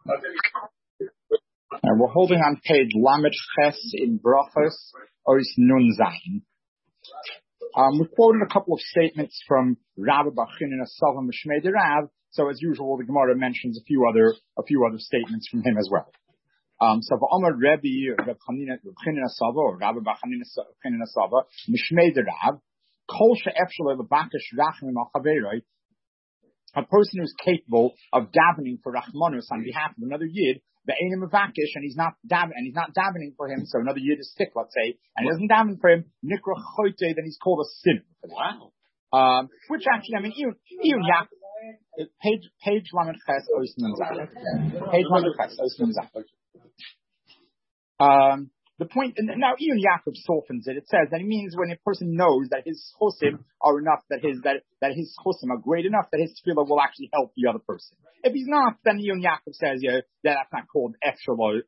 And we're holding on page Lamed Ches in Brachos, Ois Nun Zayin. We quoted a couple of statements from Rabbi Bachin and Asava Mishmei de Rav. So as usual, the Gemara mentions a few other statements from him as well. So Amar Rebbe Reb Bachin and Asava, or Rabbi Bachin and Asava Mishmei de Rav, Kol she'efshel levakesh rachmim al chaveroi, a person who's capable of davening for Rachmanus on behalf of another Yid, the Einim Avakish, and he's not davening for him, so another Yid is sick, let's say, and he doesn't daven for him, Nikra Chote, then he's called a sinner. Wow. Which actually, I mean, even page Lamed Ches, Ois Nun Page Lamed Ches, Ois Nun The point, and now even Yaakov softens it. It says that it means when a person knows that his chosim are enough, that his chosim are great enough, that his tefillah will actually help the other person. If he's not, then even Yaakov says, that that's not called efshalo.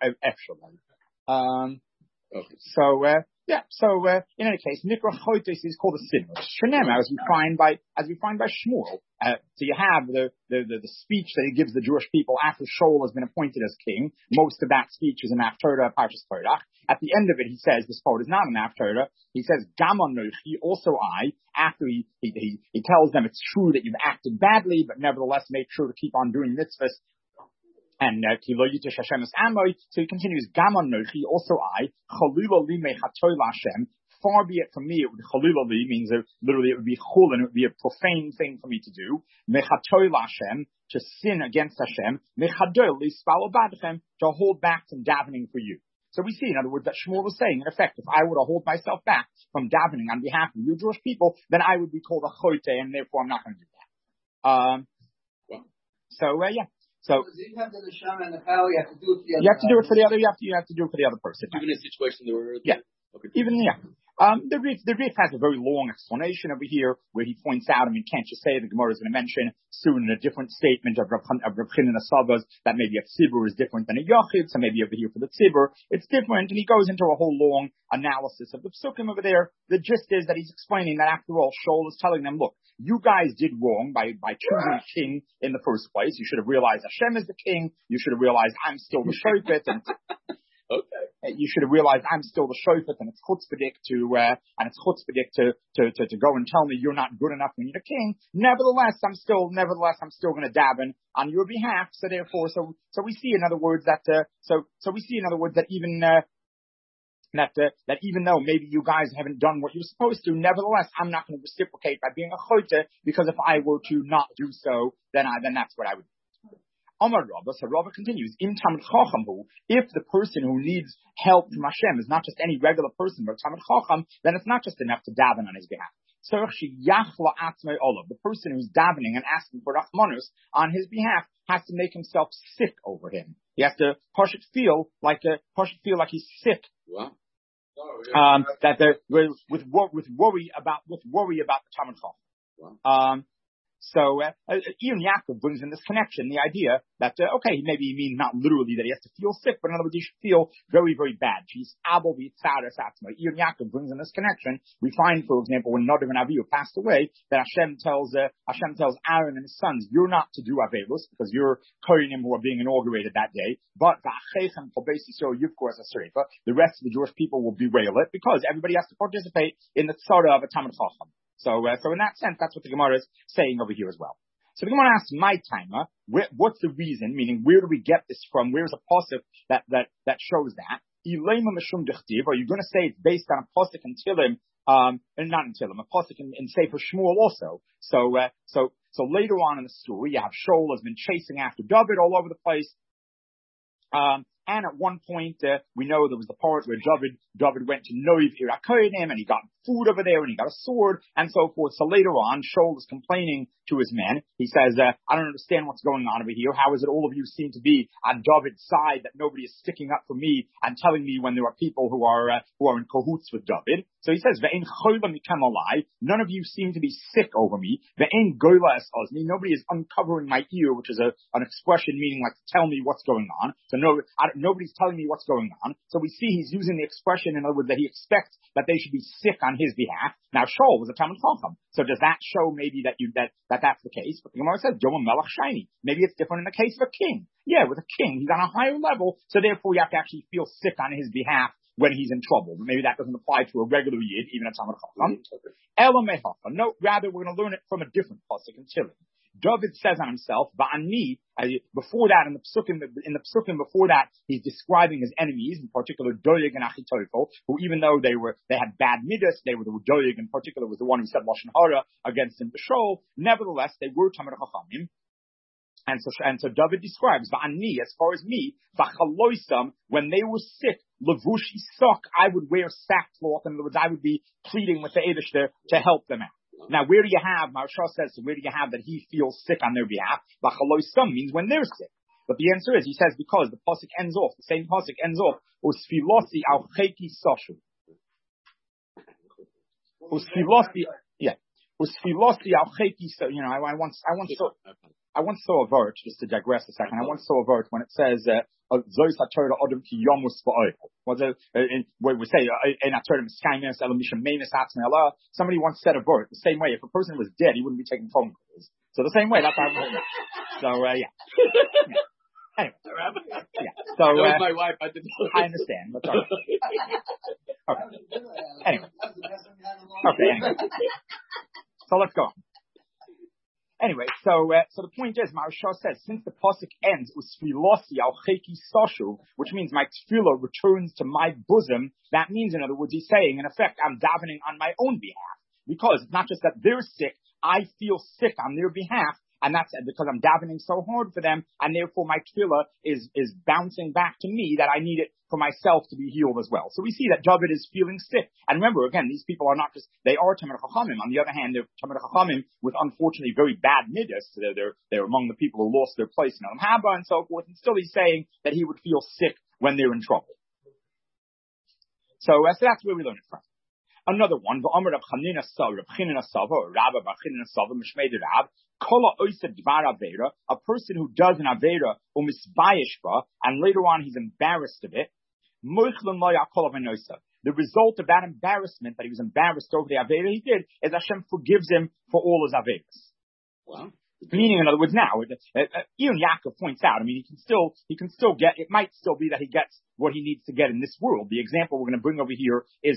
Okay. So in any case, Nikra Chotes is called a sinner. Shenem, as we find by Shmuel. So you have the speech that he gives the Jewish people after Shaul has been appointed as king. Most of that speech is in Haftarah, Parshas Korach. At the end of it, he says, this part is not in Haftarah. He says, Gamon Nochi, also I, after he tells them it's true that you've acted badly, but nevertheless make sure to keep on doing mitzvahs. And so he continues, Gamon Nochi, also I, Chalula li mechatoy Hashem, far be it from me, Chalula li means literally it would be chul, and it would be a profane thing for me to do, mechatoy Hashem, to sin against Hashem, mechadoy li spalo badchem, to hold back from davening for you. So we see, in other words, that Shmuel was saying, in effect, if I were to hold myself back from davening on behalf of you Jewish people, then I would be called a chote, and therefore I'm not going to do that. So you have the neshama and the power, you have to do it for the other. You have to do it for the other. You have to do it for the other person. Even in a situation where okay. The Rif has a very long explanation over here where he points out, can't you say the Gemara is going to mention soon a different statement of Reb Chin and Asavas that maybe a tzibur is different than a yachid, so maybe over here for the tzibur it's different, and he goes into a whole long analysis of the psukim over there. The gist is that he's explaining that after all, Shaul is telling them, look, you guys did wrong by choosing a king in the first place. You should have realized Hashem is the king. You should have realized I'm still the shofet, and okay. You should have realized I'm still the shofet, and it's chutzpahdik to go and tell me you're not good enough when you're the king. Nevertheless, I'm still going to daven on your behalf. So therefore, so we see in other words that even that even though maybe you guys haven't done what you're supposed to, nevertheless, I'm not going to reciprocate by being a chote, because if I were to not do so, then that's what I would do. Amar Rabba, so Rabba continues, Im Talmid Chacham hu, if the person who needs help from Hashem is not just any regular person, but Talmid Chacham, then it's not just enough to daven on his behalf. The person who's davening and asking for Rachmanus on his behalf has to make himself sick over him. He has to feel like he's sick. Wow. With worry about the Talmid Chacham. Wow. So even Yaakov brings in this connection, the idea that maybe he means not literally that he has to feel sick, but in other words, he should feel very, very bad. Even Yaakov brings in this connection. We find, for example, when Nadav and Avihu passed away, that Hashem tells Aaron and his sons, you're not to do Avelus because you're Kohanim who are being inaugurated that day, but the rest of the Jewish people will bewail it because everybody has to participate in the tzara of a Talmid Chacham. So in that sense, that's what the Gemara is saying over here as well. So the Gemara asks, my timer, what's the reason? Meaning, where do we get this from? Where's a pasuk that shows that? Are you going to say it's based on a pasuk in Tehillim, and not in Tehillim, a pasuk in Sefer Shmuel also? So later on in the story, you have Shaul has been chasing after David all over the place. And at one point, we know there was the part where David went to Noiv Irakoidim, and he got food over there, and he got a sword, and so forth. So later on, Shaul is complaining to his men. He says, I don't understand what's going on over here. How is it all of you seem to be on David's side, that nobody is sticking up for me and telling me when there are people who are in cahoots with David? So he says, Ve'en chola mikam alai, none of you seem to be sick over me. Ve'en gola es ozni, nobody is uncovering my ear, which is an expression meaning like to tell me what's going on. So nobody's telling me what's going on. So we see he's using the expression, in other words, that he expects that they should be sick on on his behalf. Now Shaul was a Talmid Chacham, so does that show maybe that that's the case? But the Gemara says Doma Melech Shiny. Maybe it's different in the case of a king. Yeah, with a king, he's on a higher level, so therefore you have to actually feel sick on his behalf when he's in trouble. But maybe that doesn't apply to a regular yid, even a Talmid Chacham. Ela Mechacha. No, rather we're going to learn it from a different pasuk in Tehillim. David says on himself, Ba'ani, before that, in the psukim before that, he's describing his enemies, in particular Doeg and Achitophel, who even though they had bad midas, Doeg in particular was the one who said Lashon Hara against him to Shaul, nevertheless, they were Talmid Chachamim. And so David describes, Ba'ani, as far as me, V'chaloisam, when they were sick, Levushi Sok, I would wear sackcloth, in other words, I would be pleading with the Eibishter to help them out. Now, where do you have, Maharsha says, where do you have that he feels sick on their behalf? B'chaloisam means when they're sick. But the answer is, he says, because the pasuk ends off, the same pasuk ends off, Usfilosi al cheki soshu. Usfilosi, yeah. Usfilosi al cheki soshu. You know, I once saw a verse, just to digress a second, I once saw a verse when it says, Zois HaTorah Odom Ki Yomus Ba'oil. Where we say, in HaTorah Miskaimes Elam Misham Memes Hatzme Allah, somebody once said a verse, the same way, if a person was dead, he wouldn't be taking phone calls. So the same way, that's how I'm holding it. So, yeah. Anyway. Yeah. So, that was my wife, I understand. That's all right. Okay. Anyway. Okay, anyway. So let's go on. Anyway, so the point is, Maharsha says, since the pasuk ends with Sfilosi al cheki soshu, which means my tefillah returns to my bosom, that means, in other words, he's saying, in effect, I'm davening on my own behalf. Because it's not just that they're sick, I feel sick on their behalf, and that's because I'm davening so hard for them, and therefore my tefillah is bouncing back to me that I need it for myself to be healed as well. So we see that David is feeling sick. And remember, again, these people are not just, they are Talmid Chachamim. On the other hand, they're Talmid Chachamim with unfortunately very bad midas. So they're among the people who lost their place in Olam Haba and so forth. And still he's saying that he would feel sick when they're in trouble. So that's where we learn it from. Another one, V'omer Rab Chanina Sava, or Rabba Bar Chanina Sava, Mishmei Rab, Kola Oisa Dvar Avera, a person who does an Avera, Umisbayishba, and later on he's embarrassed of it, the result of that embarrassment, that he was embarrassed over the Avera he did, is Hashem forgives him for all his Averas. Wow. Meaning, in other words, now, even Yaakov points out, I mean, he can still get, it might still be that he gets what he needs to get in this world. The example we're going to bring over here in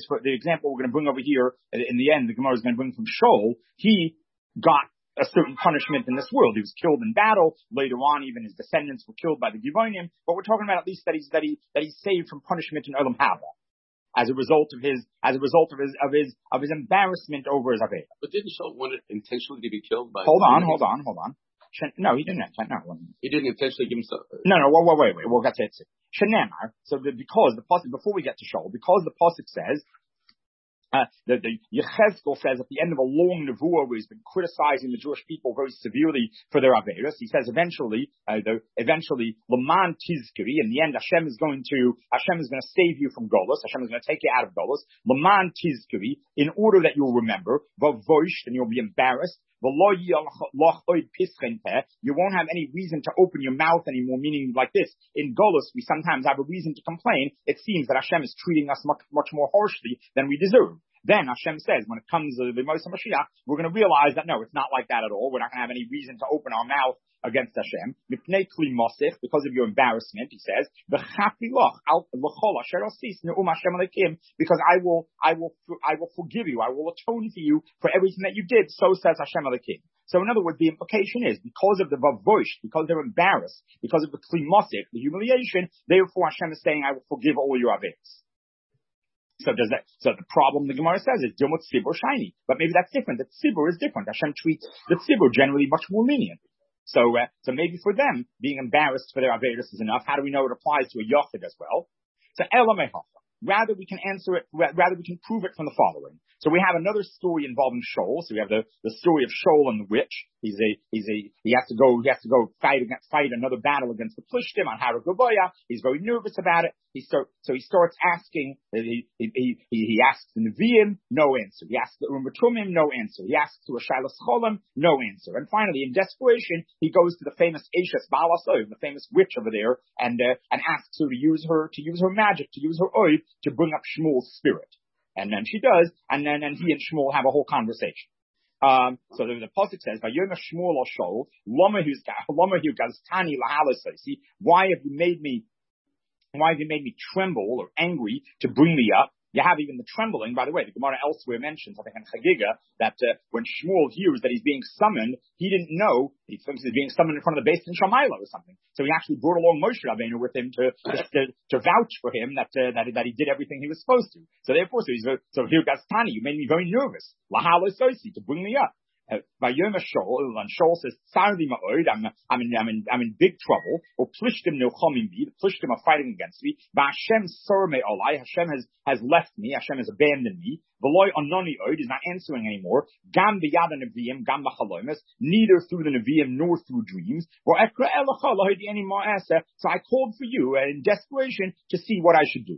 the end, the Gemara is going to bring from Shaul. He got a certain punishment in this world. He was killed in battle. Later on, even his descendants were killed by the Givonim. But we're talking about at least that he's saved from punishment in Olam Haba as a result of his embarrassment over his Aveda. But didn't Shaul want it intentionally to be killed by? Hold on. No, he didn't. No, he didn't intentionally give himself. No. Wait. We'll get to it. Shenemar. So because the pasuk, before we get to Shaul, because the pasuk says. The Yechezkel says at the end of a long nevuah where he's been criticizing the Jewish people very severely for their averos, he says eventually, Laman Tizkiri, in the end Hashem is going to save you from Golus, Hashem is going to take you out of Golus, Laman Tizkiri, in order that you'll remember, Vavosh, and you'll be embarrassed, you won't have any reason to open your mouth anymore, meaning like this. In Golus, we sometimes have a reason to complain. It seems that Hashem is treating us much more harshly than we deserve. Then Hashem says, when it comes to the Moshe Mashiach, we're going to realize that no, it's not like that at all. We're not going to have any reason to open our mouth against Hashem. Because of your embarrassment, he says, because I will forgive you, I will atone for you for everything that you did, so says Hashem Elokim. So in other words, the implication is, because of the vavosh, because they're embarrassed, because of the klimosik, the humiliation, therefore Hashem is saying, I will forgive all your averos. So the problem the Gemara says is Dilmut Tzibur shiny. But maybe that's different. The Tzibur is different. Hashem treats the Tzibur generally much more lenient. So maybe for them, being embarrassed for their Averis is enough. How do we know it applies to a Yochid as well? So Elamehacha. Rather we can prove it from the following. So we have another story involving Shaul. So we have the story of Shaul and the witch. He has to go fight another battle against the Plishtim on Har HaGoboya. He's very nervous about it. He starts asking, he asks the Nevi'im, no answer. He asks the Urim Tumim, no answer. He asks to a Shilas Cholim, no answer. And finally, in desperation, he goes to the famous Eishes Baal HaSoiv, the famous witch over there, and asks her to use her magic, to use her oiv, to bring up Shmuel's spirit. And then she does, and then he and Shmuel have a whole conversation. So the pasuk says, "Vayoma Shmuel al Shaul, lama hu gaztani lahalasasi." Why have you made me tremble or angry to bring me up? You have even the trembling. By the way, the Gemara elsewhere mentions, I think in Chagiga, that when Shmuel hears that he's being summoned, he didn't know he thinks he's being summoned in front of the Beis Din Shamayla or something. So he actually brought along Moshe Rabbeinu with him to vouch for him that he did everything he was supposed to. So therefore, so here Gastani, you made me very nervous. Lahala Sosi, to bring me up. Vayoma Shaul, and Shaul says, "Sardi ma'od, I'm in big trouble. Or Plishtim nilchomim bi, the Plishtim are fighting against me. Hashem sor me olai, Hashem has left me, Hashem has abandoned me. V'loi anoni od, is not answering anymore. Gam b'yad neviim, gam b'chalomas, neither through the neviim nor through dreams. Or ekra elacha lahodi any ma'aseh. So I called for you in desperation to see what I should do."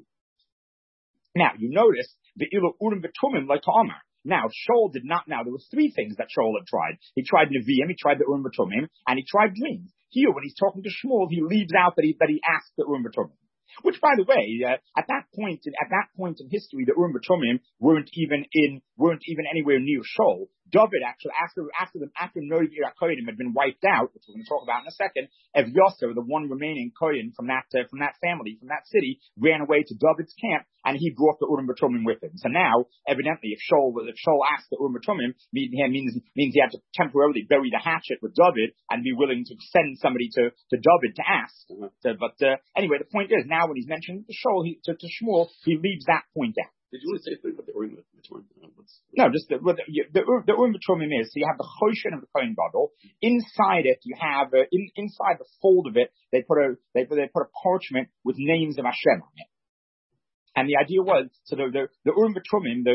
Now you notice the ilu urim v'tumim like Ta'amar. Now, Shaul did not. Now, there were three things that Shaul had tried. He tried Nevi'im, he tried the Urim V'Tumim, and he tried dreams. Here, when he's talking to Shmuel, he leaves out that he asked the Urim V'Tumim. Which, by the way, at that point in history, the Urim V'Tumim weren't even anywhere near Shaul. David actually, after Noiv Ir HaKohanim had been wiped out, which we're going to talk about in a second, Evyaser, the one remaining Kohen from that family, from that city, ran away to David's camp, and he brought the Urim V'Tumim with him. So now, evidently, if Shaul asked the Urim V'Tumim, means he had to temporarily bury the hatchet with David and be willing to send somebody to David to ask. Anyway, the point is, now when he's mentioning to Shmuel, he leaves that point out. Did you want to say something about the Urim V'Tumim? No, just the Urim V'Tumim is, so you have the Choshen of the Kohen Gadol. Inside it, you have inside the fold of it, they put a parchment with names of Hashem on it. And the idea was, so the Urim V'Tumim,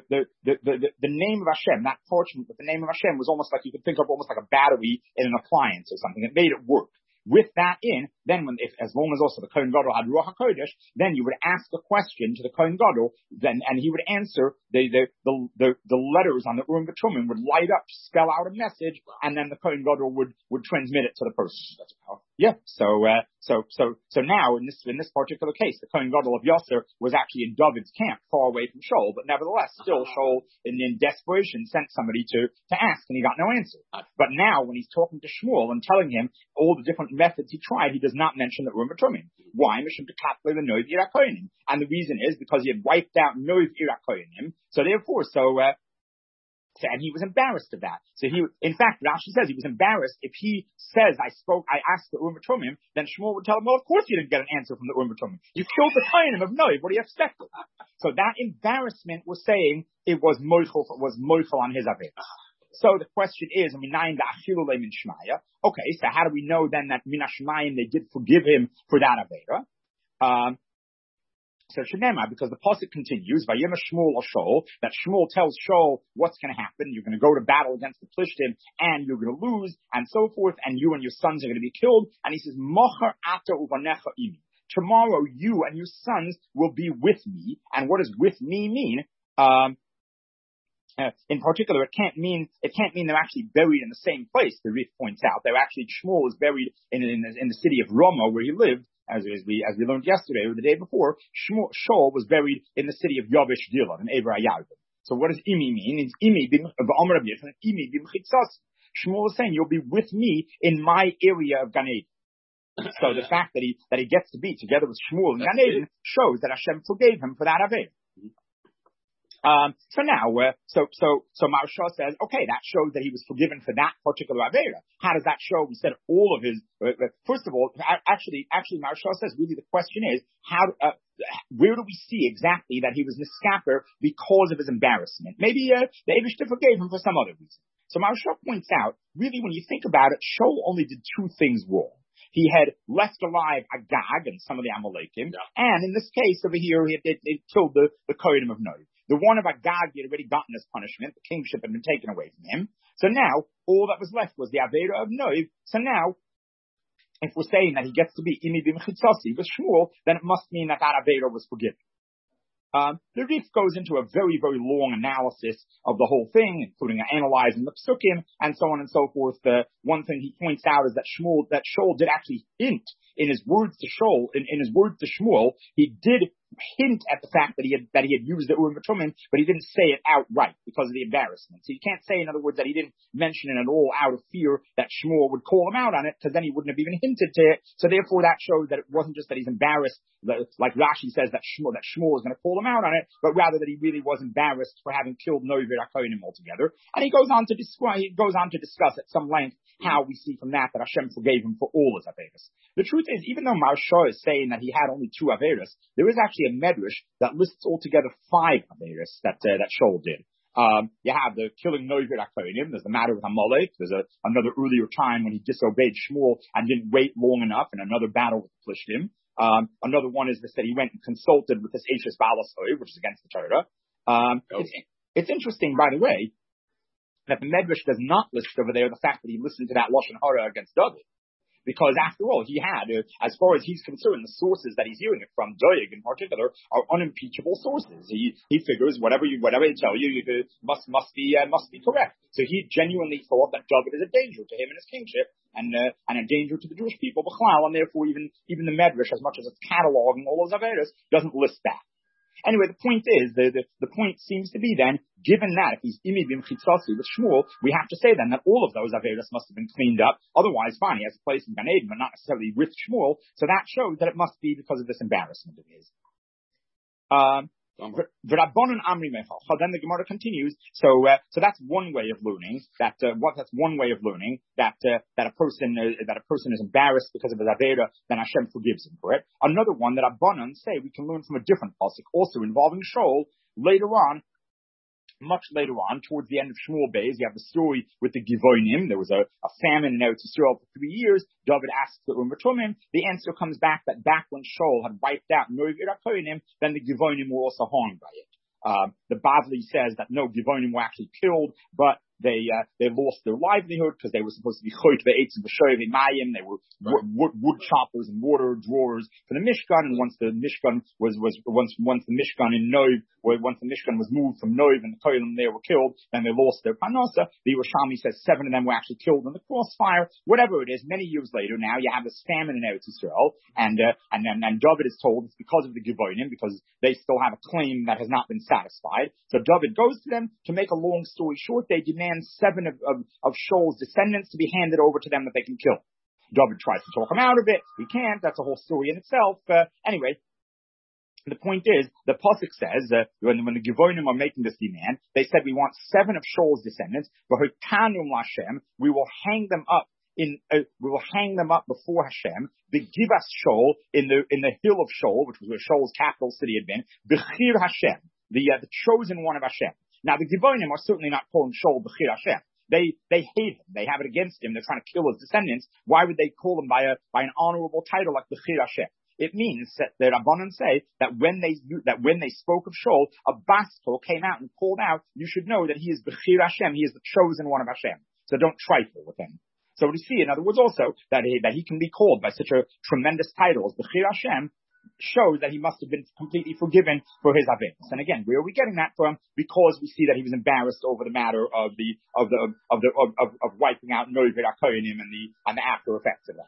the name of Hashem, that parchment with the name of Hashem was almost like, you could think of almost like a battery in an appliance or something. It made it work. With that in, then as long as also the Kohen Gadol had Ruach HaKodesh, then you would ask a question to the Kohen Gadol, and he would answer. The letters on the Urim V'Tumim would light up, spell out a message, and then the Kohen Gadol would transmit it to the person. That's powerful. Yeah. So now in this particular case, the Kohen Gadol of Yasser was actually in David's camp, far away from Shaul, but nevertheless, still Shaul in desperation sent somebody to ask, and he got no answer. But now when he's talking to Shmuel and telling him all the different methods he tried, he does not mention the Urim V'Tumim. Why? Mishum tekatler the Noiv Ir HaKohanim. And the reason is because he had wiped out Noiv Ir HaKohanim. So therefore, and he was embarrassed of that. So in fact, Rashi says he was embarrassed if he says, I asked the Urim V'Tumim, then Shmuel would tell him, well, of course you didn't get an answer from the Urim V'Tumim. You killed the Kohanim of Noiv. What do you expect? So that embarrassment was saying it was moichel on his aved. So the question is, okay, so how do we know then that min hashmayim they did forgive him for that avera? So Shenema, because the pasuk continues, Vayema Shmuel al Shaul, that Shmuel tells Shaul what's going to happen. You're going to go to battle against the Plishtim, and you're going to lose, and so forth, and you and your sons are going to be killed. And he says, Mocher ata uvanecha imi. Tomorrow you and your sons will be with me. And what does with me mean? In particular, it can't mean they're actually buried in the same place. The Rif points out they're actually Shmuel is buried in the city of Ramah where he lived, as we learned yesterday or the day before. Shaul was buried in the city of Yavish Gilad in Ever Hayardim. So what does imi mean? It's imi b'Amar Rabbi Yechon, imi b'Mchitzas. Shmuel is saying you'll be with me in my area of Gan Eden. So the fact that he gets to be together with Shmuel in Gan Eden shows that Hashem forgave him for that avera. So Maharsha says, okay, that shows that he was forgiven for that particular avera. How does that show? We said all of his. First of all, actually, Maharsha says really the question is where do we see exactly that he was niskaper because of his embarrassment? Maybe the Eibishter forgave him for some other reason. So Maharsha points out, really, when you think about it, Shaul only did two things wrong. He had left alive Agag and some of the Amalekim, and in this case over here, he killed the Kohanim of Noiv. The one of Agag, he had already gotten his punishment. The kingship had been taken away from him. So now, all that was left was the Avera of Noiv. So now, if we're saying that he gets to be Imi b'Mchitzasi with Shmuel, then it must mean that Avera was forgiven. The Rif goes into a very, very long analysis of the whole thing, including analyzing the Psukim and so on and so forth. One thing he points out is that Shaul did actually hint in his words to Shmuel, he did hint at the fact that he had used the Urim V'Tumim, but he didn't say it outright because of the embarrassment. So you can't say, in other words, that he didn't mention it at all out of fear that Shmuel would call him out on it, because then he wouldn't have even hinted to it. So therefore that shows that it wasn't just that he's embarrassed, like Rashi says that Shmuel is going to call him out on it, but rather that he really was embarrassed for having killed Novi Rakonim altogether. And he goes on to discuss at some length how we see from that Hashem forgave him for all his averos. The truth is, even though Maharsha is saying that he had only 2 averos, there is actually a medrash that lists altogether 5 averos that Shaul did. You have the killing Novi Rakonim. There's the matter with Amalek. There's another earlier time when he disobeyed Shmuel and didn't wait long enough in another battle with Plishtim. Another one is this, that he went and consulted with this Eishes Balasoi, which is against the Torah. It's interesting, by the way, that the Medrash does not list over there the fact that he listened to that Lashon Hara against David. Because after all, he had, as far as he's concerned, the sources that he's hearing it from, Doeg in particular, are unimpeachable sources. He figures whatever they tell you, must be correct. So he genuinely thought that David is a danger to him and his kingship, and a danger to the Jewish people, b'chlal, and therefore even the Medrash, as much as it's cataloging all those averos, doesn't list that. Anyway, the point is, the point seems to be then, given that if he's imi bim chitzasi with Shmuel, we have to say then that all of those averos must have been cleaned up. Otherwise, fine, he has a place in Gan Eden, but not necessarily with Shmuel. So that shows that it must be because of this embarrassment of his. Then the Gemara continues. So that's one way of learning that a person is embarrassed because of his avera, then Hashem forgives him for it. Another one that Rabbanan say we can learn from a different pasuk, also involving Shaul. Much later on, towards the end of Shmuel Beis, you have the story with the Givonim. There was a famine in Eretz Yisrael for 3 years. David asks for Urim V'Tumim. The answer comes back that back when Shaul had wiped out Novi Rakonim, then the Givonim were also harmed by it. The Bavli says that no, Givonim were actually killed, but they lost their livelihood because they were supposed to be choit ve'etzim v'shoy ve'mayim. They were wood choppers and water drawers for the Mishkan. And once the Mishkan was moved from Noiv and the Kohelim there were killed, then they lost their parnasa. The Yerushalmi says 7 of them were actually killed in the crossfire. Whatever it is, many years later now you have this famine in Eretz Yisrael, and David is told it's because of the Givonim, because they still have a claim that has not been satisfied. So David goes to them. To make a long story short, they demand 7 of Shaul's descendants to be handed over to them that they can kill. David tries to talk him out of it. He can't. That's a whole story in itself. Anyway, the point is, the pasuk says, when the Givonim are making this demand, they said, we want 7 of Shaul's descendants, we will hang them up before Hashem, the Givas Shaul, in the hill of Shaul, which was where Shaul's capital city had been, Bechir Hashem, the chosen one of Hashem. Now, the Givonim are certainly not calling Shaul Bechir Hashem. They hate him. They have it against him. They're trying to kill his descendants. Why would they call him by an honorable title like Bechir Hashem? It means that the Rabbanan say that when they spoke of Shaul, a Baskel came out and called out, you should know that he is Bechir Hashem. He is the chosen one of Hashem. So don't trifle with him. So we see, in other words, also that he can be called by such a tremendous title as Bechir Hashem, shows that he must have been completely forgiven for his averos. And again, where are we getting that from? Because we see that he was embarrassed over the matter of wiping out Novi Rakonim and the after effects of that.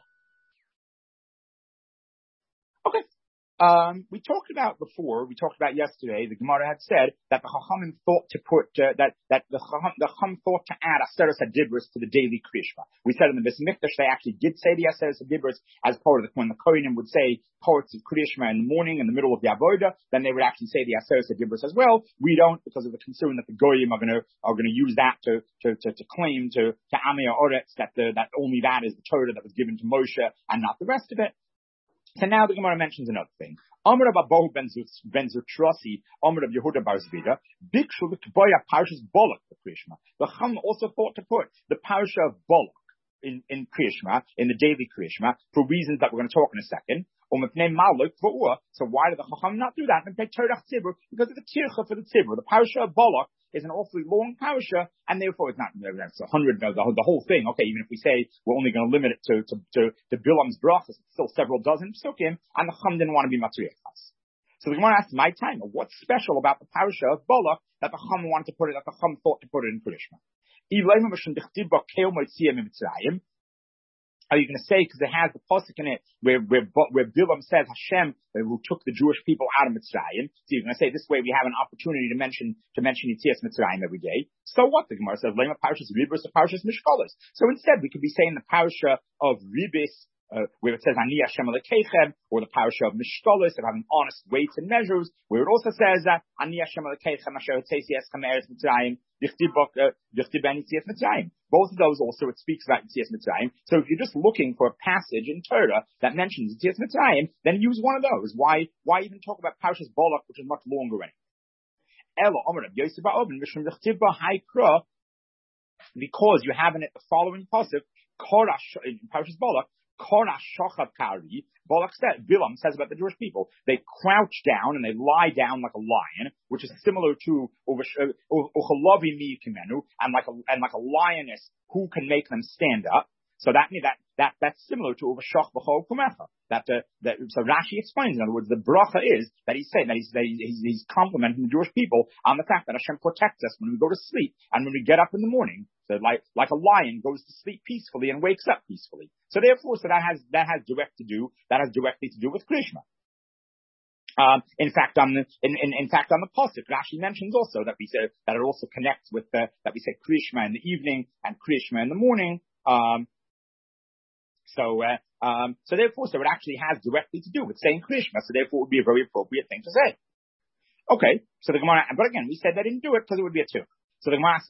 Okay. We talked about yesterday, the Gemara had said that the Chachamim thought to put, that the Chacham thought to add Aseres HaDibros to the daily Kriyishma. We said in the Beis Mikdash they actually did say the Aseres HaDibros as part of when the Kohanim would say parts of Kriyishma in the morning, in the middle of the Avodah, then they would actually say the Aseres HaDibros as well. We don't, because of the concern that the Goyim are going to use that to claim to Amei Ha'aretz that only that is the Torah that was given to Moshe and not the rest of it. So now the Gemara mentions another thing. Amr of Abahu ben Zutrasi, Amr of Yehuda bar Zvida, Bikshu l'kboya Parshas Bolok for Kriyishma. The Chum also thought to put the Parsha of Bolok in Kriyishma, in the daily Kriyishma, for reasons that we're going to talk in a second. So why did the Chacham not do that? Because of the tircha for the tzibur. The Parsha of Bolok is an awfully long parasha, and therefore it's not, it's 100, the whole thing. Okay, even if we say we're only going to limit it to Bilam's brachas, it's still several dozen psukim, and the Chum didn't want to be matriachas. So the Gemara asked my time, what's special about the parasha of Bolok that the Chum wanted to put it, that the Chum thought to put it in Kriyishma? How are you going to say? Because it has the pasuk in it where Bilam says Hashem who took the Jewish people out of Mitzrayim. So you're going to say this way we have an opportunity to mention Yetzias Mitzrayim every day. So what? The Gemara says Lema Parshas Ribos, the Parshas Mishkolos. So instead we could be saying the parasha of Ribis, where it says Ani Hashem Elokeichem, or the parasha of Mishkolos, of having honest weights and measures, where it also says that Ani Hashem Elokeichem Asher Hotzei Eschem Eretz Mitzrayim Dichtib Ben Yetzias Mitzrayim. Both of those also it speaks about Yetzias Mitzrayim. So if you're just looking for a passage in Torah that mentions Yetzias Mitzrayim, then use one of those. Why even talk about Parshas Balak, which is much longer anyway? Elo Omer Rav Yosef Ba'oben Mishum Dichtib Ha'ikra, because you have in it the following pasuk, Korash in Parshas Balak. Bilam says about the Jewish people, they crouch down and they lie down like a lion, which is similar to and like a lioness who can make them stand up. So that's similar to Uvashach B'chol Kumecha. So Rashi explains, in other words, the bracha is that he's saying that he's complimenting the Jewish people on the fact that Hashem protects us when we go to sleep and when we get up in the morning. So like a lion goes to sleep peacefully and wakes up peacefully. So therefore, that has directly to do with Krishma. In fact, on the pasuk, Rashi mentions also that we say that it also connects with that we say Krishma in the evening and Krishma in the morning. So it actually has directly to do with saying Krishma. So therefore, it would be a very appropriate thing to say. Okay, so the Gemara, but again, we said they didn't do it because it would be a two. So the Gemara asks,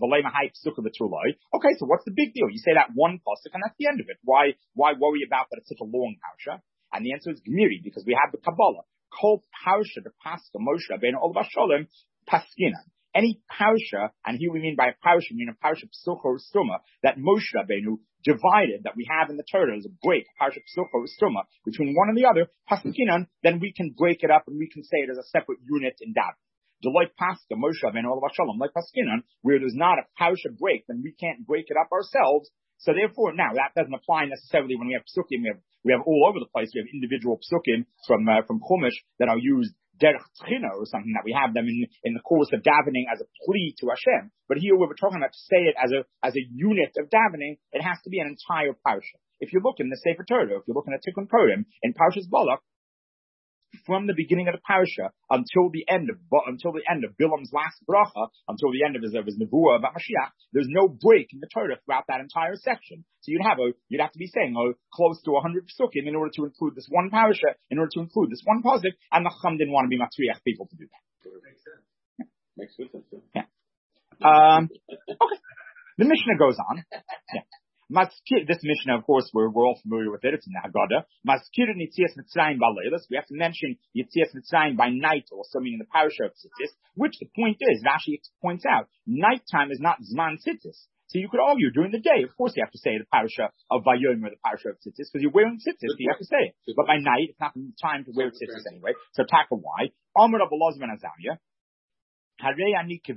okay, so what's the big deal? You say that one pasuk and that's the end of it. Why worry about that it's such a long parsha? And the answer is Gemiri, because we have the Kabbalah. Kol parsha the paska Moshe Rabbeinu Ol Basholem paskinan. Any parsha, and here we mean by a parsha, we mean a parsha psucha or stuma, that Moshe Rabbeinu divided, that we have in the Torah as a break, parsha psucha or stuma, between one and the other, paskinan, then we can break it up and we can say it as a separate unit in Daven. Like Pascha, Moshe Rabbeinu Ol Basholem, like Paskinan, where there's not a parsha break, then we can't break it up ourselves. So therefore, now that doesn't apply necessarily when we have psukim. We have all over the place. We have individual psukim from Chumash that are used derech tchina or something, that we have them in the course of davening as a plea to Hashem. But here we're talking about to say it as a unit of davening. It has to be an entire parsha. If you look in the Sefer Torah, if you're looking at Tikkun Purim in Parshas Balak, from the beginning of the parasha until the end of Bilam's last bracha, until the end of his nevuah about Mashiach, there's no break in the Torah throughout that entire section. So you'd have to be saying close to 100 psukim in order to include this one parasha, in order to include this one pasuk, and the Chacham didn't want to be matriach people to do that. Makes sense. Makes good sense. Yeah. Okay. The Mishnah goes on. Yeah. This Mishnah, of course, we're all familiar with it. It's in the Haggadah. Maskir Yetzias Mitzrayim B'Leilos. We have to mention Yetzias Mitzrayim by night, also meaning the parasha of Tzitzis, which the point is, Rashi points out, nighttime is not Zman Tzitzis. So you could argue during the day, of course you have to say the parasha of Vayom or the parasha of Tzitzis, because you're wearing Tzitzis, so you have to say it. But by night, it's not the time to wear Tzitzis anyway. So taka why? Amar Rabbi Elazar ben Azariah. Here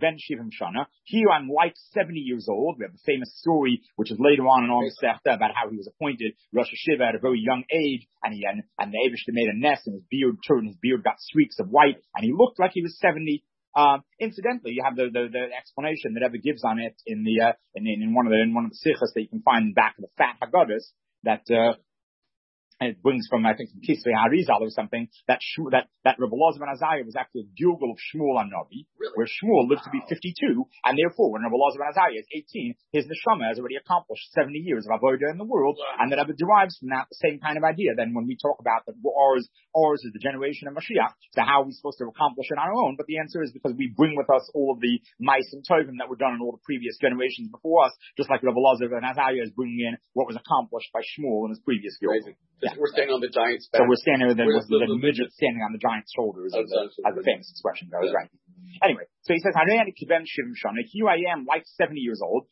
I'm like 70 years old. We have the famous story, which is later on in our Masechta, about how he was appointed Rosh Hashiva at a very young age, and the Eibishter made a nest, and his beard got streaks of white, and he looked like he was 70. Incidentally, you have the explanation that Rebbe gives on it in one of the sichos that you can find back of the Fat Haggadahs, that and it brings from, I think, from Kisvei Harizal or something, that Rabbi Elazar ben Azariah was actually a Gilgal of Shmuel HaNavi, where Shmuel lived to be 52, and therefore, when Rabbi Elazar ben Azariah is 18, his neshama has already accomplished 70 years of avodah in the world, and that Rebbe derives from that the same kind of idea. Then when we talk about that ours is the generation of Mashiach, so how are we supposed to accomplish it on our own? But the answer is because we bring with us all of the mice and tovim that were done in all the previous generations before us, just like Rabbi Elazar ben Azariah is bringing in what was accomplished by Shmuel in his previous Gilgal. Yeah. We're standing on the giant's back. So we're standing with the midget standing on the giant's shoulders, as the famous expression goes, right? Anyway, so he says, here I am, like 70 years old.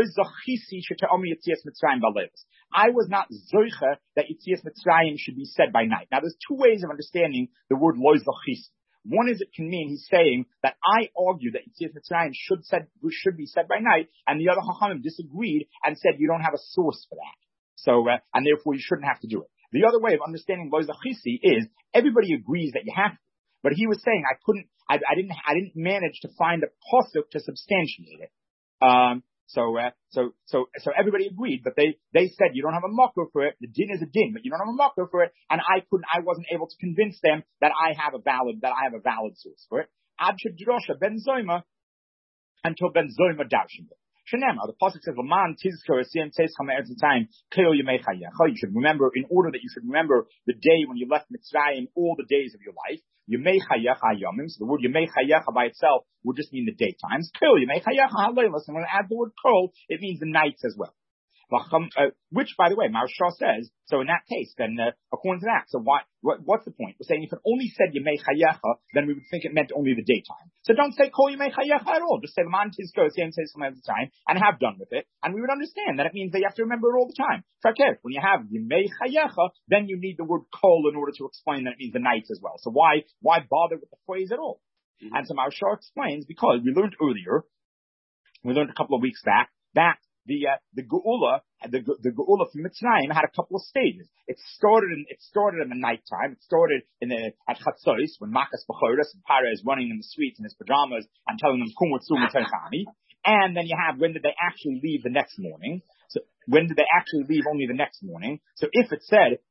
I was not zoicha that Yetzias Mitzrayim should be said by night. Now, there's two ways of understanding the word lo zachisi. One is it can mean he's saying that I argue that Yetzias Mitzrayim should be said by night, and the other Chachamim disagreed and said you don't have a source for that. So, and therefore you shouldn't have to do it. The other way of understanding lo zachisi is everybody agrees that you have to, but he was saying I didn't manage to find a pasuk to substantiate it. So everybody agreed, but they said you don't have a mocker for it. The din is a din, but you don't have a mocker for it. And I wasn't able to convince them that I have a valid source for it. Ad shedrosha ben zoyma, until ben zoyma darshan. Shenema, the pasuk says, "Laman tizkor asiyam teischam eretz time kol yemei chayecha." You should remember, in order that you should remember the day when you left Mitzrayim, all the days of your life. Yemei chayecha yomim. So the word yemei chayecha by itself would just mean the daytimes. Kol yemei chayecha haleilos. And when I add the word kol, it means the nights as well. Which, by the way, Maharsha says, so in that case, then, according to that, so what's the point? We're saying if it only said Yemei Chayecha, then we would think it meant only the daytime. So don't say Kol Yemei Chayecha at all. Just say L'man Tizko, same says some of the time, and have done with it. And we would understand that it means that you have to remember it all the time. When you have Yemei Chayecha, then you need the word Kol in order to explain that it means the nights as well. So why bother with the phrase at all? Mm-hmm. And so Maharsha explains, because we learned a couple of weeks back, that the Geula from Mitzrayim had a couple of stages. It started in the nighttime. It started at Chatzos, when Makas B'choros and Paro is running in the streets in his pajamas and telling them Kum Wutzu Mitzrayim. And then you have, when did they actually leave the next morning? So when did they actually leave only the next morning? So if it said,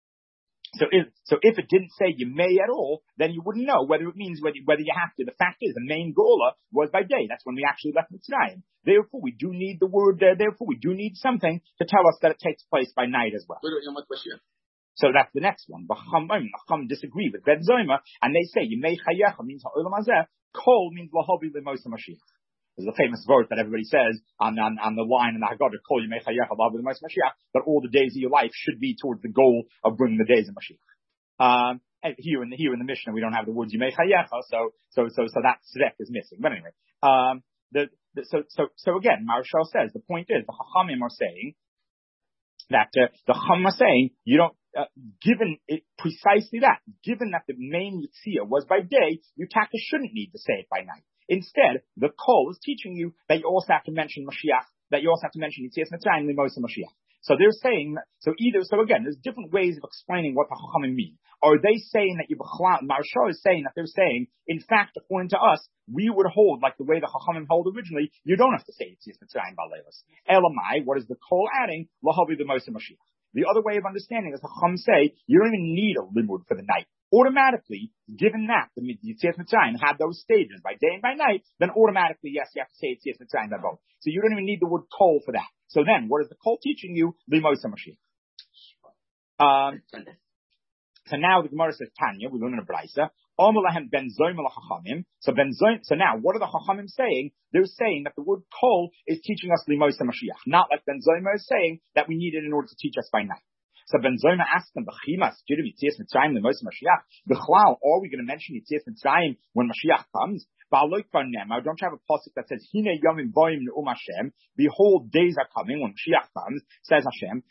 if it didn't say you may at all, then you wouldn't know whether it means whether you have to. The fact is, the main Geula was by day. That's when we actually left Mitzrayim. Therefore, we do need the word. Therefore, we do need something to tell us that it takes place by night as well. So that's the next one. Chacham disagree with Ben Zoyma, and they say Yemei Chayecha means Ha'olam Hazeh. Kol means Lahavi L'Mos HaMashiach. There's a famous verse that everybody says on the line in the Haggadah, Kol Yemei Chayecha Lahavi L'Mos HaMashiach, that all the days of your life should be towards the goal of bringing the days of Mashiach. And here in the Mishnah, we don't have the words Yemei Chayecha, so that tzrek is missing. But anyway, so again, Maharsha says, the point is, the Chachamim are saying that, you don't, given it precisely that, given that the main Yitzhak was by day, you shouldn't need to say it by night. Instead, the Kol is teaching you that you also have to mention Mashiach, that you also have to mention Yitzias Mitzrayim, Limos Mashiach. So they're saying, so again, there's different ways of explaining what the Chachamim mean. Are they saying that Maharsha is saying that they're saying, in fact, according to us, we would hold, like the way the Chachamim hold originally, you don't have to say Yitzias Mitzrayim Ba'leilos. Elamai, what is the Kol adding? Lahavi L'Mos HaMashiach. The other way of understanding is the Chacham say, you don't even need a limud for the night. Automatically, given that the Yitzias Mitzrayim had those stages by day and by night, then automatically, yes, you have to say Yitzias Mitzrayim by both. So you don't even need the word Kol for that. So then, what is the Kol teaching you? Limos HaMashiach. So now the Gemara says, Tanya, we learn in a Braisa, so now, what are the Chachamim saying? They're saying that the word Kol is teaching us Limos HaMashiach, not like Ben Zoyma is saying that we need it in order to teach us by night. So Ben Zoyma asked them, B'chimas, Yitzias Mitzrayim Limos HaMashiach, B'chlal, are we going to mention Yitzias Mitzrayim when Mashiach comes? Don't you have a pasuk that says, Hine Yomim Boim Ne'um Hashem, behold, days are coming when Mashiach comes, says Hashem,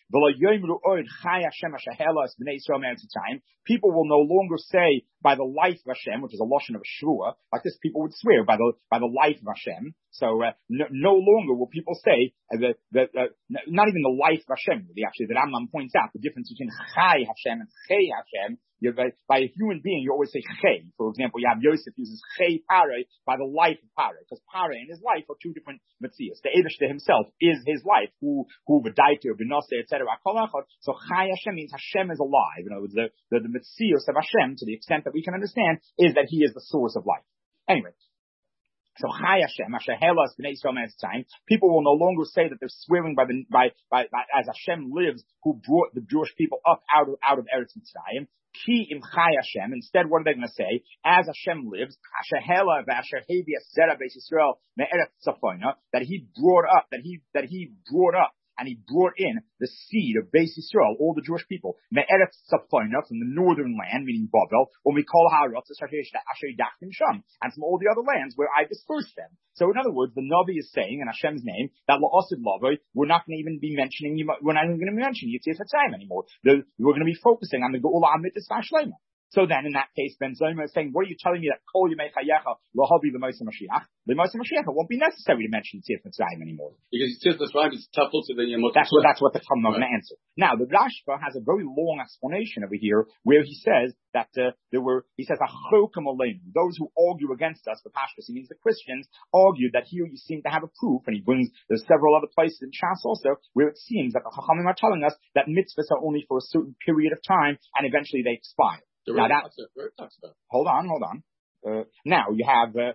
people will no longer say by the life of Hashem, which is a lashon of a shvua, like this people would swear by the life of Hashem. So no longer will people say not even the life of Hashem. Actually, the Rambam points out the difference between Chai Hashem and Chei Hashem. By a human being, you always say Chei. For example, you have Yosef uses Chei Pare by the life of Pare, because Pare and his life are two different Metzias. The Eibishter himself is his life, who V'daiter, B'noseh, etc. So Chai Hashem means Hashem is alive. In other words, the Metzias of Hashem, to the extent that we can understand, is that he is the source of life. Anyway. So Chai Hashem, Asher Helas B'nei Yisrael Me'etz Tzayim, people will no longer say that they're swearing by as Hashem lives, who brought the Jewish people up out of Eretz Mitzrayim. Ki im Chai Hashem. Instead, what are they going to say? As Hashem lives, Asher Hela v'Asher Hevias Zera Beis Yisrael Me'eretz Tzafona, that he brought up and he brought in the seed of Beis Yisrael, all the Jewish people, Me'eretz Tzafona, from the northern land, meaning Babel, or Mikol Ha'aretz Asher Yidachtim Sham, and from all the other lands where I dispersed them. So in other words, the Navi is saying in Hashem's name that La'asid Lavoi, we're not going to even be mentioning Yitzias Mitzrayim anymore. We're going to be focusing on the Geula Amitis V'Ashleima. So then, in that case, Ben Zoma is saying, what are you telling me that Kol Yemei Chayecha L'Hobi L'Moshe Mashiach? L'Moshe Mashiach, it won't be necessary to mention Yetzias Mitzrayim anymore. Because Yetzias Mitzrayim is tough to the Yemot. That's what the Chachamim are going to answer. Now, the Rashba has a very long explanation over here where he says that he says, those who argue against us, the Pashtus, he means the Christians, argued that here you seem to have a proof, and he brings, there's several other places in Shas also, where it seems that the Chachamim are telling us that mitzvahs are only for a certain period of time, and eventually they expire. Now hold on. Now you have it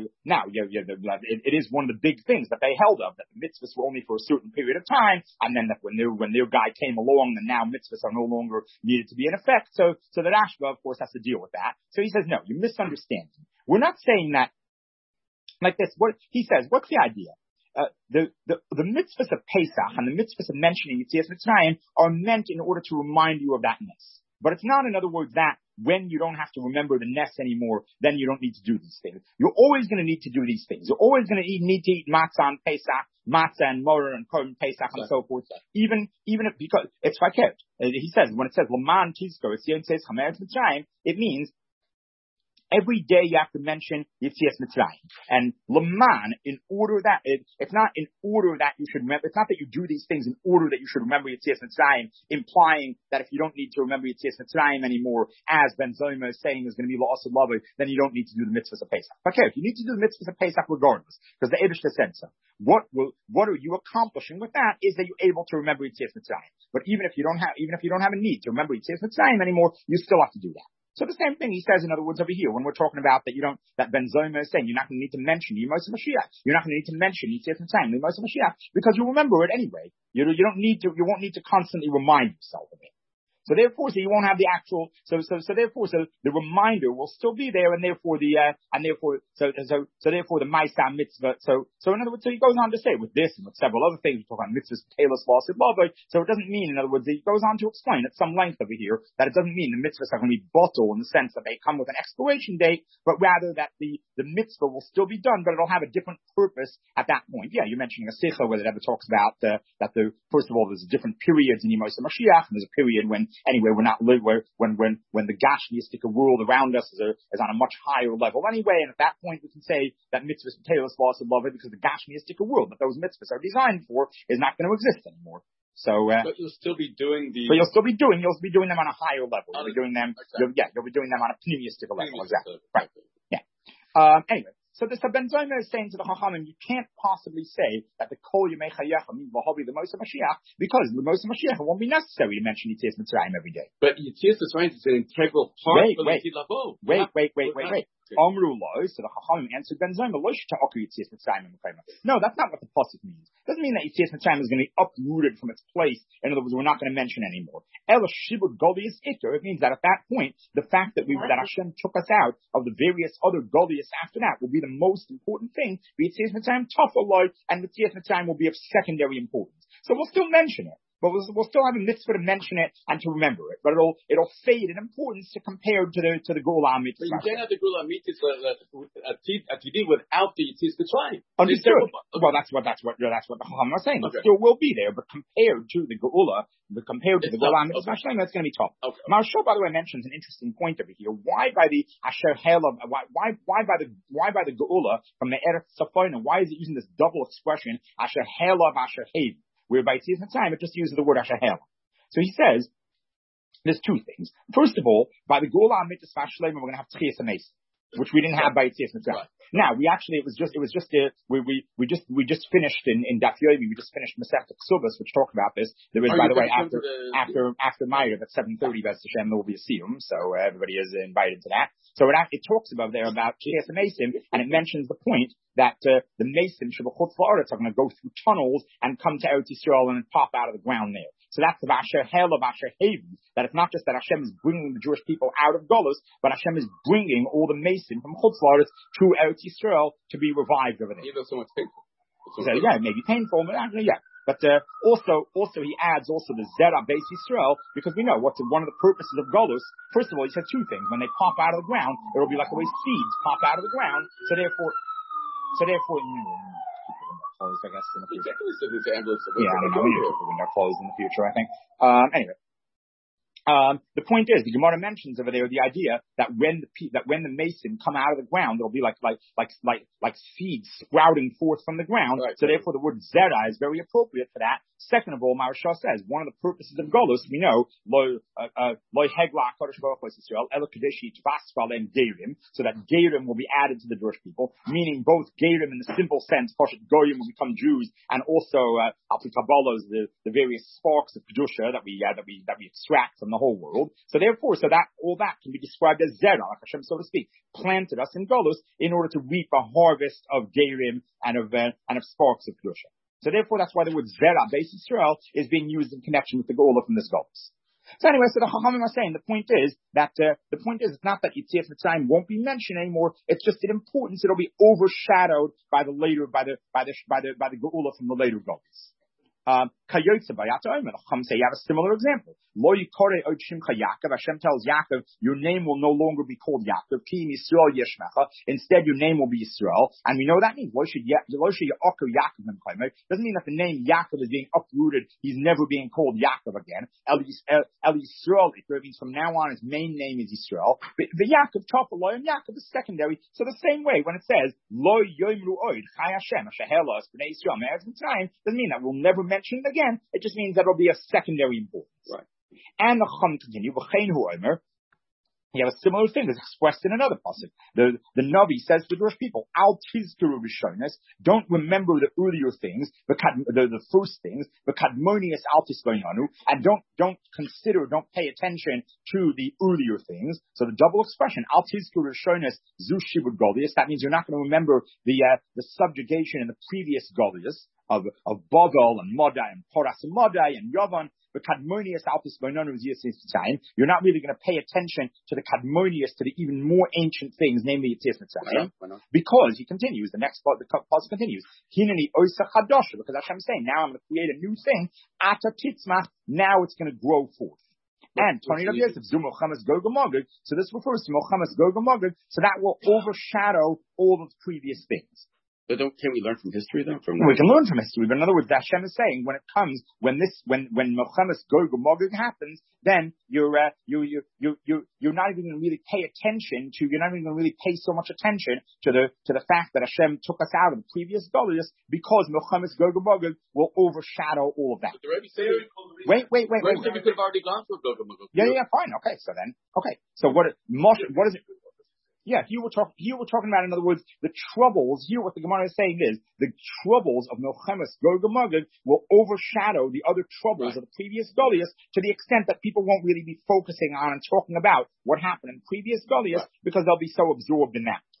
is one of the big things that they held of, that the mitzvahs were only for a certain period of time, and then that when their guy came along, and now mitzvahs are no longer needed to be in effect. So the Rashba, of course, has to deal with that. So he says, no, you misunderstand. We're not saying that like this. What he says, what's the idea? The mitzvahs of Pesach and the mitzvahs of mentioning Yetzias Mitzrayim are meant in order to remind you of that ness. But it's not, in other words, that when you don't have to remember the ness anymore, then you don't need to do these things. You're always going to need to do these things. You're always going to need to eat matzah on Pesach, matzah and morah and korban Pesach and so forth. Even if, because it's fakert. He says, when it says Laman Tizko, it says Chameretz Mitzrayim, it means every day you have to mention Yetzias Mitzrayim. And Laman, in order that, it's not in order that you should remember, it's not that you do these things in order that you should remember Yetzias Mitzrayim, implying that if you don't need to remember Yetzias Mitzrayim anymore, as Ben Zoma is saying is going to be La'aseh Lavai, then you don't need to do the mitzvahs of Pesach. Okay, you need to do the mitzvahs of Pesach regardless, because the Eibishter said so. What are you accomplishing with that is that you're able to remember Yetzias Mitzrayim. But even if you don't have a need to remember Yetzias Mitzrayim anymore, you still have to do that. So the same thing he says, in other words, over here, when we're talking about that Ben Zoma is saying, you're not going to need to mention Yemos Mashiach. You're not going to need to mention Yetzias Mitzrayim, Yemos Mashiach, because you'll remember it anyway. You won't need to constantly remind yourself of it. So therefore, you won't have the actual, so the reminder will still be there, and therefore the Ma'aseh mitzvah. So in other words, so he goes on to say with this and with several other things, we talk about mitzvahs, telos, la'aseh lavai. So it doesn't mean, in other words, he goes on to explain at some length over here that it doesn't mean the mitzvahs are going to be bottled in the sense that they come with an expiration date, but rather that the mitzvah will still be done, but it'll have a different purpose at that point. Yeah, you're mentioning a sikha where it ever talks about first of all, there's different periods in Yemos Mashiach, and there's a period when anyway, we're not live where when the Gashmiistic world around us is on a much higher level anyway, and at that point we can say that mitzvahs telos la'aseh lavai because the Gashmiistic world that those mitzvahs are designed for is not going to exist anymore. So, but you'll still be doing them on a higher level. You'll be doing them, you'll be doing them on a pneumistic level, exactly. Right. Yeah. Anyway. So Ben Zoma is saying to the Chachamim, you can't possibly say that the Kol Yemei Chayecha means L'Hobi L'Moshe Mashiach, because L'Moshe Mashiach won't be necessary to mention Yetzias Mitzrayim every day. But Yetzias Mitzrayim is an integral part of L'Yetzias Lavo. Wait. Amru lo, so the Chachamim answered Ben Zoma, lo sh'ta'oku Yetzias Mitzrayim. No, that's not what the pasuk means. It doesn't mean that Yetzias Mitzrayim is going to be uprooted from its place. In other words, we're not going to mention anymore. Ela shibud golius iter. It means that at that point, the fact that Hashem took us out of the various other golius after that will be the most important thing. Yetzias Mitzrayim tafaloi, and Yetzias Mitzrayim will be of secondary importance. So we'll still mention it. But we'll still have a mitzvah to mention it and to remember it. But it'll fade in importance to compare to the Gula Mitzvah. But you can't have the Gula Mitzvah atidi without the Yetzias Mitzrayim. Understood. Well, that's what the Chachamim are saying. Okay. It still will be there, but compared to the Gula Mitzvah, that's going to be tough. Okay. Maharsha, by the way, mentions an interesting point over here. Why by the Asher Helav? Why by the Gula from the Eretz Safona? Why is it using this double expression Asher Helav Asher Hav? Whereby Yetzias Mitzrayim, it just uses the word Asher Helav. So he says, there's two things. First of all, by the Gula Mitzvah Shleima, we're going to have Tchias HaMesim, which we didn't have by Yetzias Mitzrayim. Now, we just finished in Daf Yomi, we just finished Masechta Ksubas, which talked about this. There is, by the way, after Meir, at 7:30, B'ez Hashem, there will be a siyum, so everybody is invited to that. So it talks about there about Tchias HaMesim, and it mentions the point that the Mesim Shebachutz La'aretz are going to go through tunnels and come to Eretz Yisrael and pop out of the ground there. So that's the Asher Helav Asher Haven, that it's not just that Hashem is bringing the Jewish people out of Golus, but Hashem is bringing all the Mesim from Chutz La'aretz to Eretz Yisrael to be revived over there. Even so much painful. So yeah, it may be painful, but yeah. But also he adds also the Zerah Beis Yisrael, because we know what's one of the purposes of Golus. First of all, he said two things. When they pop out of the ground, it will be like the way seeds pop out of the ground. So therefore, closed, I guess, in the future. Yeah, I don't know. We need to keep the window closed in the future, I think. Anyway. The point is, the Gemara mentions over there the idea that when the mason come out of the ground, it'll be like seeds sprouting forth from the ground. Right. So therefore, the word zera is very appropriate for that. Second of all, Maharsha says one of the purposes of Golus, we know, so that Gerim will be added to the Jewish people, meaning both Gerim in the simple sense, Goyim will become Jews, and also Alpi Kabbalah, the various sparks of Kedusha that we extract from the whole world. So therefore, all that can be described as Zerah, like Hashem, so to speak, planted us in Golus in order to reap a harvest of Gerim and of sparks of Kedusha. So therefore, that's why the word Zerah, Beis Yisrael, is being used in connection with the Gola from this Golus. So anyway, so the Chachamim are saying the point is it's not that Yetzias Mitzrayim won't be mentioned anymore. It's just in importance it'll be overshadowed by the Geula from the later Golas. Kayotze Bayata Omer. Chacham say you have a similar example. Lo Yikore Od Shimcha Yaakov. Hashem tells Yaakov, your name will no longer be called Yaakov. Ki Yisrael Yeshmecha. Instead, your name will be Yisrael. And we know that means Lo Ya'oko Yaakov Memchaymer. Doesn't mean that the name Yaakov is being uprooted. He's never being called Yaakov again. El Yisrael. It means from now on his main name is Yisrael. The Yaakov Topaloy and Yaakov is secondary. So the same way when it says Lo Yoimru Oid Chai Hashem Ashehelos Bnei Yisrael Me'eretz Mitzrayim, doesn't mean that we'll never mention it again. It just means that it'll be a secondary importance. Right. And the Chum continue, you have a similar thing that's expressed in another pasuk. The Navi says to the Jewish people, Al tizkuru rishonos, don't remember the earlier things, the first things, the kadmonius al tisbayanu, and don't pay attention to the earlier things. So the double expression, Al tizkuru rishonos zu shibud golius, that means you're not going to remember the subjugation in the previous golius of Bavel and Madai and Poras and Madai and Yavan. The Kadmonius Alpis Bononu is Yisrael. You're not really going to pay attention to the Kadmonius, to the even more ancient things, namely Yisrael. Because he continues, the next part, the passage continues. Hinani Oisa Chadosha, because Hashem is saying, now I'm going to create a new thing. Ata Titzmach, now it's going to grow forth. And Tony Rav Yosef, Zu Mochamas Gog Magog, so this refers to Mochamas Gog Magog, so that will overshadow all of the previous things. But can we learn from history though? We can learn from history, but in other words, Hashem is saying when Mochamas Gog Magog happens, then you're not even going to really pay attention to, you're not even going to really pay so much attention to the fact that Hashem took us out of the previous Goliath, because Mochamas Gog Magog will overshadow all of that. Wait. We could have already gone through Gog Magog. Yeah, fine. Okay, so what is it? Yeah, here we're talking about, in other words, the troubles. Here what the Gemara is saying is, the troubles of Milchemes Gog and Magog will overshadow the other troubles of the previous Goliath, to the extent that people won't really be focusing on and talking about what happened in previous Goliath, because they'll be so absorbed in that.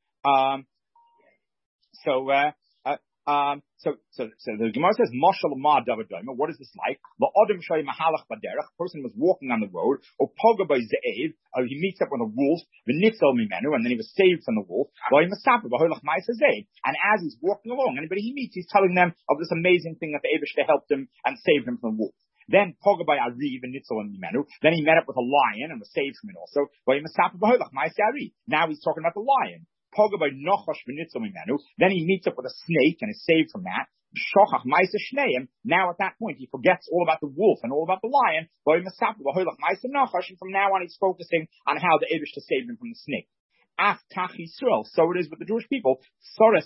So the Gemara says, Mashal Ma Davadoma, what is this like? The Adam Shay Mahalach Baderach, a person was walking on the road, or Poga by Ze'ev, he meets up with a wolf, V'nitzal Mimenu, and then he was saved from the wolf, and as he's walking along, anybody he meets, he's telling them of this amazing thing that the Eibishter helped him and saved him from the wolf. Then Poga by Ariv and Nitzal and Mimenu, then he met up with a lion and was saved from it also. Now he's talking about the lion. Then he meets up with a snake and is saved from that. Now at that point he forgets all about the wolf and all about the lion. And from now on he's focusing on how the Eibishter saved him from the snake. So it is with the Jewish people. The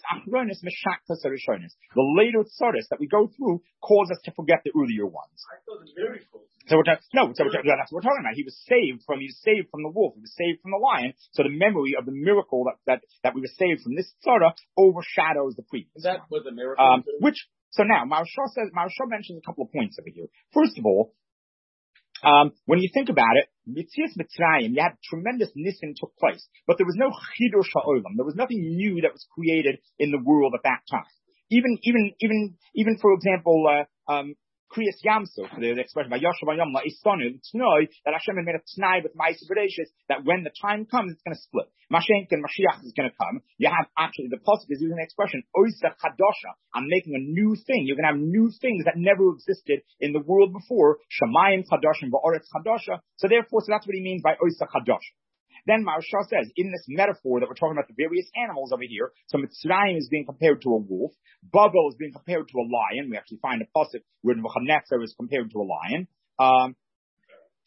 later tzoros that we go through cause us to forget the earlier ones. So that's what we're talking about. He was saved from the wolf. He was saved from the lion. So the memory of the miracle that we were saved from this tzara overshadows the previous. That was a miracle. So now Maharsha mentions a couple of points over here. First of all, when you think about it, Yetzias Mitzrayim, you had tremendous nisim took place, but there was no chidush ha'olam. There was nothing new that was created in the world at that time. Even for example, Kriyas Yamsuf, the expression by Yoshav Yom La'isonu, T'noi, that Hashem had made a t'nai with Ma'aseh Bereshis, that when the time comes, it's going to split. Mashenk and Mashiach is going to come. You have actually, the pasuk is using the expression, Oisa Chadosha, I'm making a new thing. You're going to have new things that never existed in the world before. Shamayim Chadoshim, Va'oretz Chadosha. So that's what he means by Oisa Chadosha. Then Maharsha says, in this metaphor that we're talking about the various animals over here, so Mitzrayim is being compared to a wolf, Babel is being compared to a lion. We actually find a pasuk where Nebuchadnezzar is compared to a lion.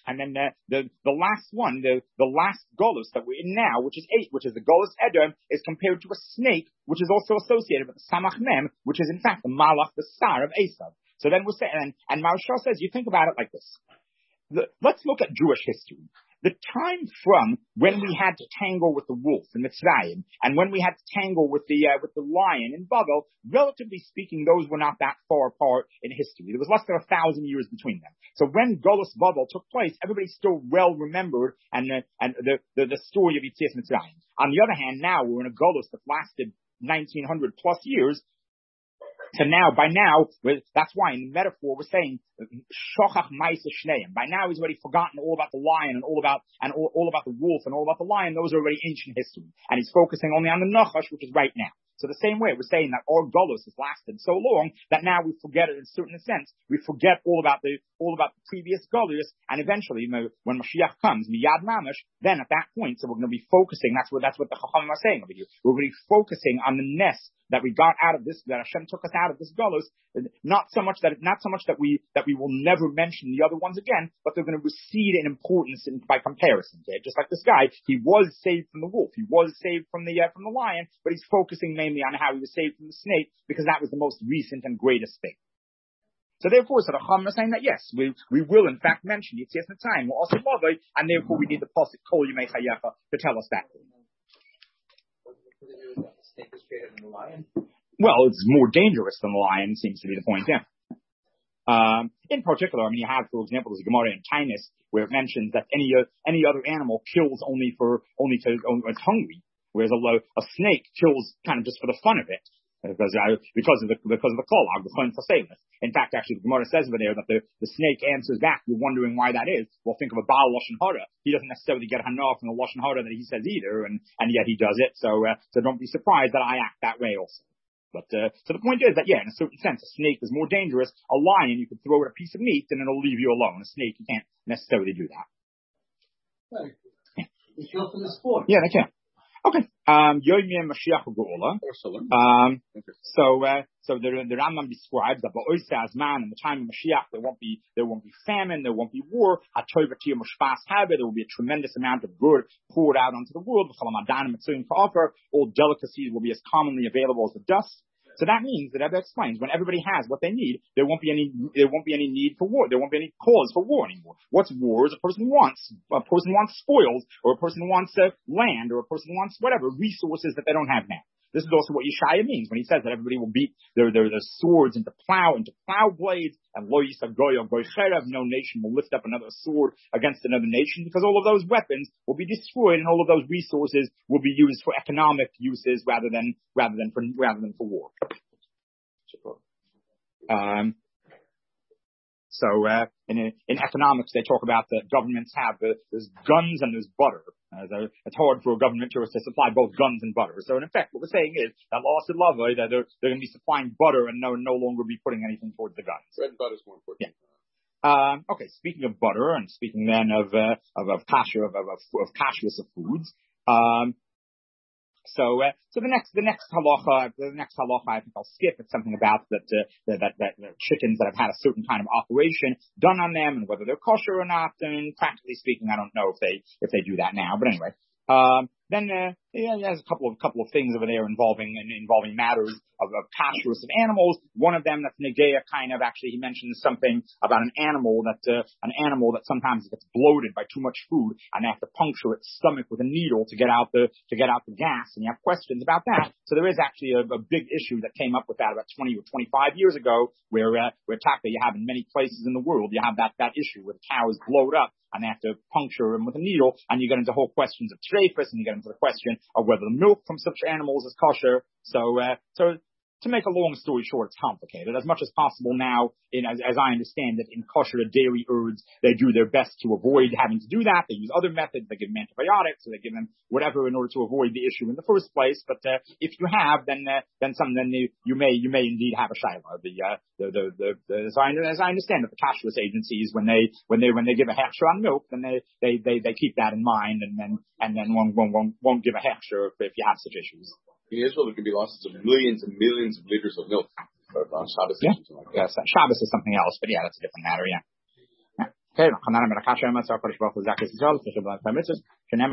And then the last one, the last Golus that we're in now, which is 8, which is the Golus Edom, is compared to a snake, which is also associated with the Samach Mem, which is in fact the Malach, the star of Esav. So then we're saying, and Maharshal says, you think about it like this. Let's look at Jewish history. The time from when we had to tangle with the wolf in Mitzrayim and when we had to tangle with the lion in Babel, relatively speaking, those were not that far apart in history. There was less than 1,000 years between them. So when Golus Babel took place, everybody still well remembered and the story of Yetzias Mitzrayim. On the other hand, now we're in a Golus that lasted 1,900 plus years. So now, by now, that's why in the metaphor we're saying shochach ma'aseh shneim. By now he's already forgotten all about the lion and all about the wolf and all about the lion. Those are already ancient history, and he's focusing only on the nachash, which is right now. So the same way, we're saying that our Golus has lasted so long that now we forget it in a certain sense. We forget all about the previous Golus, and eventually, when Mashiach comes, miyad mamash, then at that point, so we're going to be focusing. That's what the Chachamim are saying over here. We're going to be focusing on the ness that we got out of this, that Hashem took us out of this Golus. Not so much that we will never mention the other ones again, but they're going to recede in importance by comparison. Okay? Just like this guy, he was saved from the wolf, he was saved from the lion, but he's focusing mainly on how he was saved from the snake because that was the most recent and greatest thing. So therefore, the Chacham are saying that yes, we will in fact mention Yetzias Mitzrayim, we'll also love it, and therefore we need the pasuk Kol Yemei Chayecha to tell us that. Snake is greater than the lion. Well, it's more dangerous than the lion, seems to be the point, yeah. In particular, I mean, you have, for example, there's a Gemara in Tainus where it mentions that any other animal kills only when it's hungry, whereas a snake kills kind of just for the fun of it, because of the kolag, the fun for sailors. In fact, actually, the Gemara says over there that the snake answers back. You're wondering why that is. Well, think of a Baal Lashon Hara. He doesn't necessarily get hana from the Lashon Hara that he says either, and yet he does it. So don't be surprised that I act that way also. But so the point is that, yeah, in a certain sense, a snake is more dangerous. A lion, you can throw it a piece of meat and it'll leave you alone. A snake, you can't necessarily do that. Right. They kill for the sport. Yeah, they can. Okay. Yoyim Mashiach Geula. So the Rambam describes that ba'oiseh azman, in the time of Mashiach, there won't be famine, there won't be war. There will be a tremendous amount of good poured out onto the world. All delicacies will be as commonly available as the dust. So that means that Rebbe explains when everybody has what they need, there won't be any need for war. There won't be any cause for war anymore. What's war? Is a person wants spoils, or a person wants land, or a person wants whatever resources that they don't have now. This is also what Yeshaya means when he says that everybody will beat their swords into plow blades, and lo yisa goy or goy cherev, no nation will lift up another sword against another nation, because all of those weapons will be destroyed and all of those resources will be used for economic uses rather than for war. So in economics, they talk about that governments have there's guns and there's butter. It's hard for a government to supply both guns and butter. So in effect, what we're saying is that that they're going to be supplying butter and no longer be putting anything towards the guns. Bread and butter is more important. Yeah. Okay. Speaking of butter and speaking then of kashrus of foods. So the next halacha I think I'll skip. It's something about that chickens that have had a certain kind of operation done on them and whether they're kosher or not. I mean, practically speaking, I don't know if they do that now. But anyway, then there's a couple of things over there involving matters of kashrus of animals. One of them that's negea kind of, actually he mentions something about an animal that sometimes gets bloated by too much food and they have to puncture its stomach with a needle to get out the gas, and you have questions about that. So there is actually a big issue that came up with that about 20 or 25 years ago where taka you have in many places in the world, you have that issue where the cow is blown up and they have to puncture them with a needle, and you get into whole questions of treifus, and you get into the question of whether the milk from such animals is kosher. So to make a long story short, it's complicated. As much as possible now, as I understand it, in kosher dairy herds, they do their best to avoid having to do that. They use other methods. They give them antibiotics, or they give them whatever in order to avoid the issue in the first place. But if you have, then you may indeed have a shaila. As I understand it, the kashrus agencies, when they give a hechsher on milk, then they keep that in mind, and then won't give a hechsher if you have such issues. In Israel, there can be losses of millions and millions of liters of milk on Shabbos. Yeah. Shabbos is something else, but yeah, that's a different matter. Yeah. Okay,